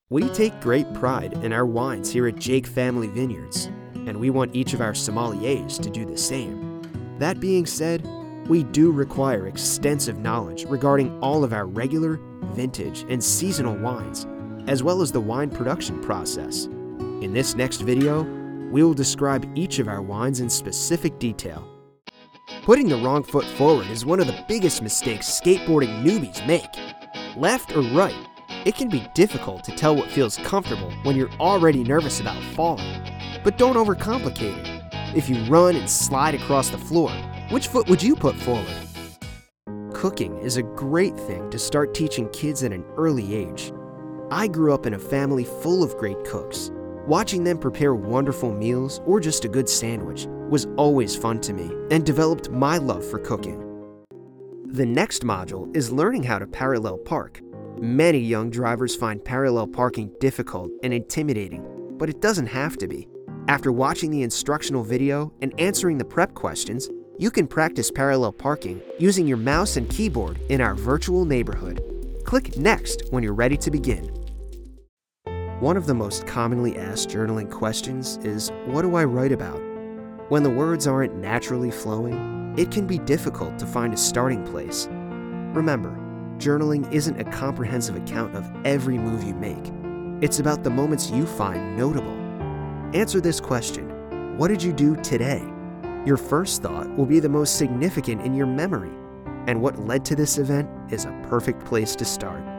We take great pride in our wines here at Jake Family Vineyards, and we want each of our sommeliers to do the same. That being said, we do require extensive knowledge regarding all of our regular, vintage, and seasonal wines, as well as the wine production process. In this next video, we will describe each of our wines in specific detail. Putting the wrong foot forward is one of the biggest mistakes skateboarding newbies make. Left or right, it can be difficult to tell what feels comfortable when you're already nervous about falling. But don't overcomplicate it. If you run and slide across the floor, which foot would you put forward? Cooking is a great thing to start teaching kids at an early age. I grew up in a family full of great cooks. Watching them prepare wonderful meals or just a good sandwich was always fun to me and developed my love for cooking. The next module is learning how to parallel park. Many young drivers find parallel parking difficult and intimidating, but it doesn't have to be. After watching the instructional video and answering the prep questions, you can practice parallel parking using your mouse and keyboard in our virtual neighborhood. Click Next when you're ready to begin. One of the most commonly asked journaling questions is, what do I write about? When the words aren't naturally flowing, it can be difficult to find a starting place. Remember, journaling isn't a comprehensive account of every move you make. It's about the moments you find notable. Answer this question: what did you do today? Your first thought will be the most significant in your memory, and what led to this event is a perfect place to start.